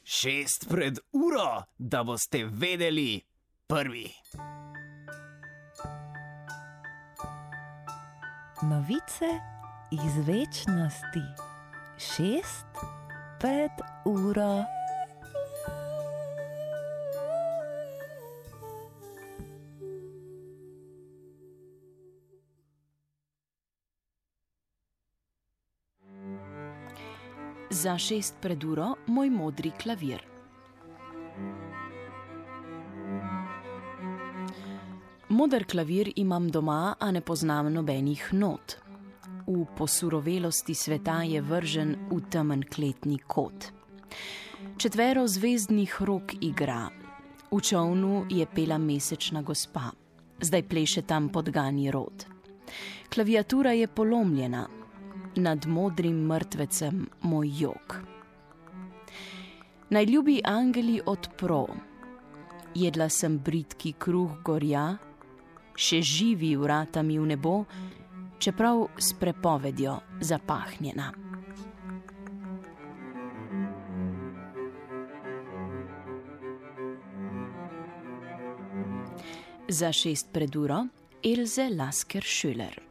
6 pred uro, da boste vedeli prvi. Novice iz večnosti. 6 pred uro. Za 6 pred uro moj modri klavir. Moder klavir imam doma, a ne poznam nobenih not. V posurovelosti sveta je vržen v temen kletni kot. 4 zvezdnih rok igra. V čolnu je pela mesečna gospa. Zdaj pleše tam podgani rod. Klaviatura je polomljena. Nad modrim mrtvecem moj jok. Najljubi angeli odpro. Jedla sem bridki kruh gorja, še živi vratami v nebo, čeprav s prepovedjo zapahnjena. Za 6 pred uro Ilse Lasker-Schüler.